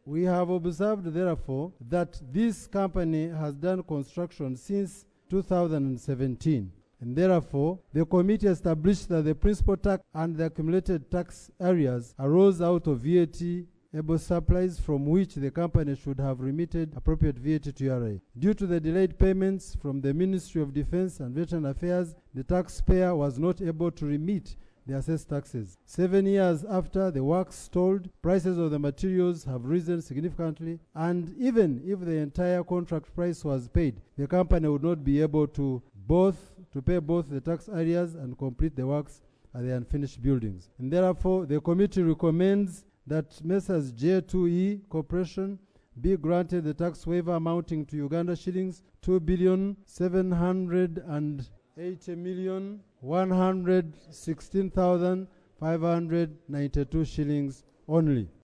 We have observed, therefore, that this company has done construction since 2017. And therefore, the committee established that the principal tax and the accumulated tax areas arose out of VAT-able supplies from which the company should have remitted appropriate VAT to URA. Due to the delayed payments from the Ministry of Defense and Veteran Affairs, the taxpayer was not able to remit the assessed taxes. 7 years after the work stalled, prices of the materials have risen significantly, and even if the entire contract price was paid, the company would not be able to pay both the tax areas and complete the works at the unfinished buildings. And therefore, the committee recommends that Messrs. J2E Corporation be granted the tax waiver amounting to Uganda shillings 2,780,116,592 shillings only.